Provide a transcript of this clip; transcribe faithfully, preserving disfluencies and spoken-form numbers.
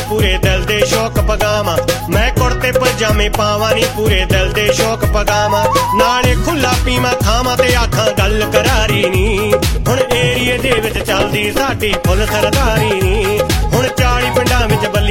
ਪੂਰੇ ਦਿਲ ਦੇ ਸ਼ੌਕ ਪਗਾਵਾਂ। ਮੈਂ ਕੁੜਤੇ ਪਜਾਮੇ ਪਾਵਾਂ ਨੀ ਪੂਰੇ ਦਿਲ ਦੇ ਸ਼ੌਕ ਪਗਾਵਾਂ। ਨਾਲੇ ਖੁੱਲਾ ਪੀਵਾਂ ਖਾਵਾਂ ਤੇ ਆਖਾਂ ਗੱਲ ਕਰਾਰੀ ਨੀ। ਹੁਣ ਏਰੀਏ ਦੇ ਵਿੱਚ ਚੱਲਦੀ ਸਾਡੀ ਫੁੱਲ ਸਰਦਾਰੀ ਨੀ। ਹੁਣ ਚਾਲੀ ਪਿੰਡਾਂ ਵਿੱਚ ਬੱਲੇ